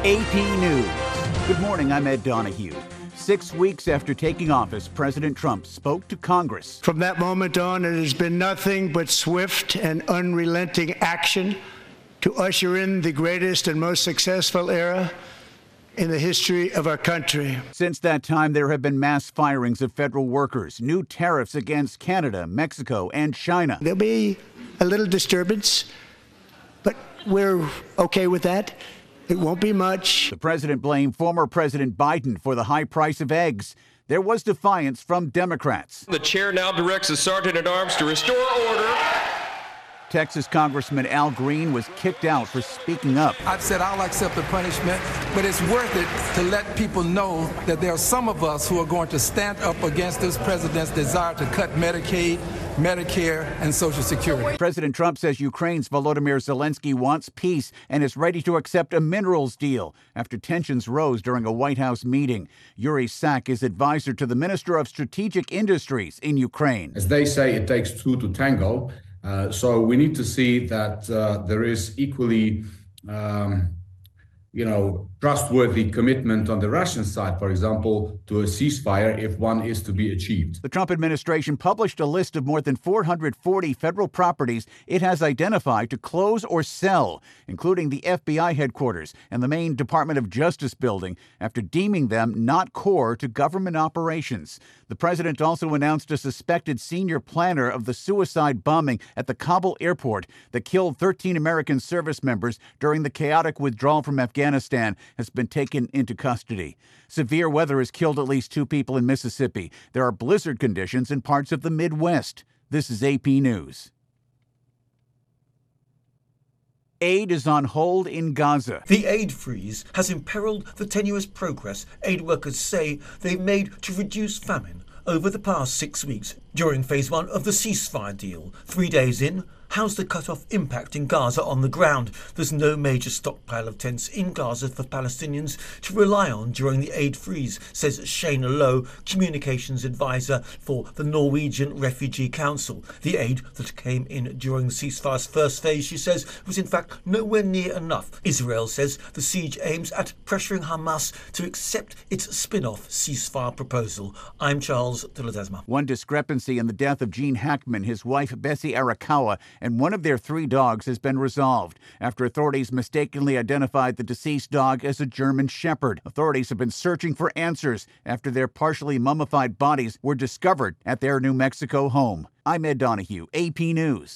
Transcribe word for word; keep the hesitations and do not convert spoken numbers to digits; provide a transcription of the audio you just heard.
A P News. Good morning, I'm Ed Donahue. Six weeks after taking office, President Trump spoke to Congress. From that moment on, it has been nothing but swift and unrelenting action to usher in the greatest and most successful era in the history of our country. Since that time, there have been mass firings of federal workers, new tariffs against Canada, Mexico, and China. There'll be a little disturbance, but we're okay with that. It won't be much. The president blamed former President Biden for the high price of eggs. There was defiance from Democrats. The chair now directs the sergeant-at-arms to restore order. Texas Congressman Al Green was kicked out for speaking up. I've said I'll accept the punishment, but it's worth it to let people know that there are some of us who are going to stand up against this president's desire to cut Medicaid, Medicare, and Social Security. President Trump says Ukraine's Volodymyr Zelensky wants peace and is ready to accept a minerals deal after tensions rose during a White House meeting. Yuri Sak is advisor to the Minister of Strategic Industries in Ukraine. As they say, it takes two to tango. Uh, so we need to see that uh, there is equally, um, you know, trustworthy commitment on the Russian side, for example, to a ceasefire if one is to be achieved. The Trump administration published a list of more than four hundred forty federal properties it has identified to close or sell, including the F B I headquarters and the main Department of Justice building, after deeming them not core to government operations. The president also announced a suspected senior planner of the suicide bombing at the Kabul airport that killed thirteen American service members during the chaotic withdrawal from Afghanistan has been taken into custody. Severe weather has killed at least two people in Mississippi. There are blizzard conditions in parts of the Midwest. This is A P News. Aid is on hold in Gaza. The aid freeze has imperiled the tenuous progress aid workers say they've made to reduce famine over the past six weeks during phase one of the ceasefire deal. Three days in, how's the cutoff impacting Gaza on the ground? There's no major stockpile of tents in Gaza for Palestinians to rely on during the aid freeze, says Shana Lowe, communications advisor for the Norwegian Refugee Council. The aid that came in during the ceasefire's first phase, she says, was in fact nowhere near enough. Israel says the siege aims at pressuring Hamas to accept its spin-off ceasefire proposal. I'm Charles de Ledesma. One discrepancy in the death of Gene Hackman, his wife Bessie Arakawa, and one of their three dogs has been resolved after authorities mistakenly identified the deceased dog as a German Shepherd. Authorities have been searching for answers after their partially mummified bodies were discovered at their New Mexico home. I'm Ed Donahue, A P News.